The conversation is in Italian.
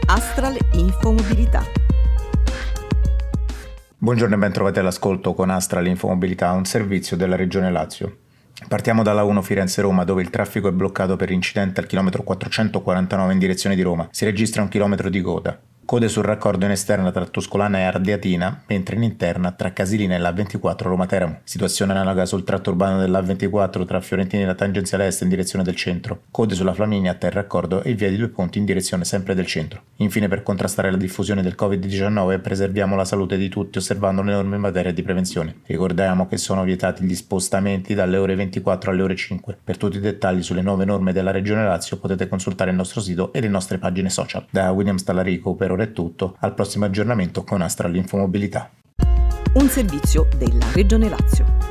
Astral Infomobilità. Buongiorno e ben trovati all'ascolto con Astral Infomobilità, un servizio della Regione Lazio. Partiamo dalla 1 Firenze-Roma, dove il traffico è bloccato per incidente al chilometro 449 in direzione di Roma. Si registra un chilometro di coda. Code sul raccordo in esterna tra Tuscolana e Ardeatina, mentre in interna tra Casilina e l'A24 Roma-Teramo. Situazione analoga sul tratto urbano dell'A24 tra Fiorentina e la tangenziale est in direzione del centro. Code sulla Flaminia tra il raccordo e via di Due Ponti in direzione sempre del centro. Infine, per contrastare la diffusione del Covid-19, preserviamo la salute di tutti osservando le norme in materia di prevenzione. Ricordiamo che sono vietati gli spostamenti dalle ore 24 alle ore 5. Per tutti i dettagli sulle nuove norme della Regione Lazio potete consultare il nostro sito e le nostre pagine social. Da William Stallarico per ora è tutto, al prossimo aggiornamento con Astral Infomobilità. Un servizio della Regione Lazio.